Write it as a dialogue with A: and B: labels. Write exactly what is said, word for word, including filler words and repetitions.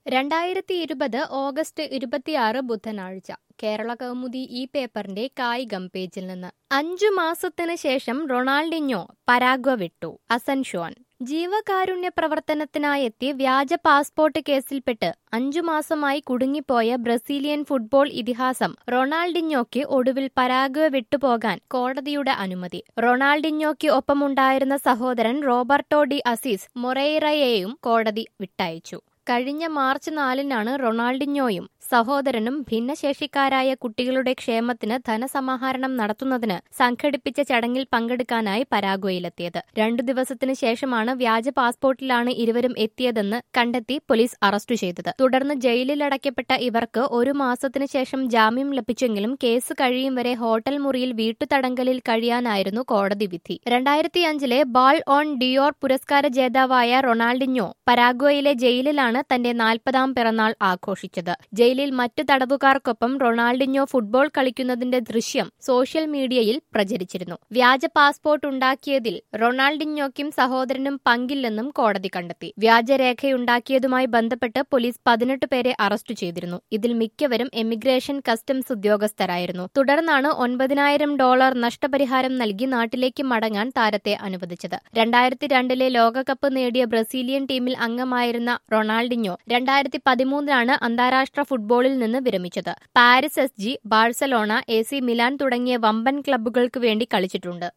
A: രണ്ടായിരത്തി ഇരുപത് ഓഗസ്റ്റ് ഇരുപത്തിയാറ് ബുധനാഴ്ച കേരള കൗമുദി ഈ പേപ്പറിന്റെ കായികം പേജിൽ നിന്ന് അഞ്ചു മാസത്തിന് ശേഷം റൊണാൾഡിഞ്ഞോ പരാഗ്വ വിട്ടു. അസൻഷോൻ ജീവകാരുണ്യ പ്രവർത്തനത്തിനായെത്തി വ്യാജ പാസ്പോർട്ട് കേസിൽപ്പെട്ട് അഞ്ചു മാസമായി കുടുങ്ങിപ്പോയ ബ്രസീലിയൻ ഫുട്ബോൾ ഇതിഹാസം റൊണാൾഡിഞ്ഞോയ്ക്ക് ഒടുവിൽ പരാഗ്വ വിട്ടുപോകാൻ കോടതിയുടെ അനുമതി. റൊണാൾഡിഞ്ഞോയ്ക്ക് ഒപ്പമുണ്ടായിരുന്ന സഹോദരൻ റോബർട്ടോ ഡി അസീസ് മൊറെയ്റയെയും കോടതി വിട്ടയച്ചു. കഴിഞ്ഞ മാർച്ച് നാലിനാണ് റൊണാൾഡിഞ്ഞോയും സഹോദരനും ഭിന്നശേഷിക്കാരായ കുട്ടികളുടെ ക്ഷേമത്തിന് ധനസമാഹരണം നടത്തുന്നതിന് സംഘടിപ്പിച്ച ചടങ്ങിൽ പങ്കെടുക്കാനായി പരാഗ്വയിലെത്തിയത്. രണ്ടു ദിവസത്തിന് ശേഷമാണ് വ്യാജ പാസ്പോർട്ടിലാണ് ഇരുവരും എത്തിയതെന്ന് കണ്ടെത്തി പോലീസ് അറസ്റ്റ് ചെയ്തത്. തുടർന്ന് ജയിലിലടയ്ക്കപ്പെട്ട ഇവർക്ക് ഒരു മാസത്തിന് ശേഷം ജാമ്യം ലഭിച്ചെങ്കിലും കേസ് കഴിയും വരെ ഹോട്ടൽ മുറിയിൽ വീട്ടുതടങ്കലിൽ കഴിയാനായിരുന്നു കോടതി വിധി. രണ്ടായിരത്തി അഞ്ചിലെ ബാൾ ഓൺ ഡിയോർ പുരസ്കാര ജേതാവായ റൊണാൾഡിഞ്ഞോ പരാഗ്വയിലെ ജയിലിലാണ് തന്റെ നാൽപ്പതാം പിറന്നാൾ ആഘോഷിച്ചത്. ജയിലിൽ മറ്റു തടവുകാർക്കൊപ്പം റൊണാൾഡിഞ്ഞോ ഫുട്ബോൾ കളിക്കുന്നതിന്റെ ദൃശ്യം സോഷ്യൽ മീഡിയയിൽ പ്രചരിച്ചിരുന്നു. വ്യാജ പാസ്പോർട്ട് ഉണ്ടാക്കിയതിൽ റൊണാൾഡിഞ്ഞോയ്ക്കും സഹോദരനും പങ്കില്ലെന്നും കോടതി കണ്ടെത്തി. വ്യാജരേഖയുണ്ടാക്കിയതുമായി ബന്ധപ്പെട്ട് പോലീസ് പതിനെട്ട് പേരെ അറസ്റ്റ് ചെയ്തിരുന്നു. ഇതിൽ മിക്കവരും എമിഗ്രേഷൻ കസ്റ്റംസ് ഉദ്യോഗസ്ഥരായിരുന്നു. തുടർന്നാണ് ഒൻപതിനായിരം ഡോളർ നഷ്ടപരിഹാരം നൽകി നാട്ടിലേക്ക് മടങ്ങാൻ താരത്തെ അനുവദിച്ചത്. രണ്ടായിരത്തി രണ്ടിലെ ലോകകപ്പ് നേടിയ ബ്രസീലിയൻ ടീമിൽ അംഗമായിരുന്ന റൊണാൾഡിഞ്ഞോ രണ്ടായിരത്തി പതിമൂന്നിലാണ് അന്താരാഷ്ട്ര ഫുട്ബോളിൽ നിന്ന് വിരമിച്ചത്. Paris S G, Barcelona, A C Milan തുടങ്ങിയ വമ്പൻ ക്ലബ്ബുകൾക്ക് വേണ്ടി കളിച്ചിട്ടുണ്ട്.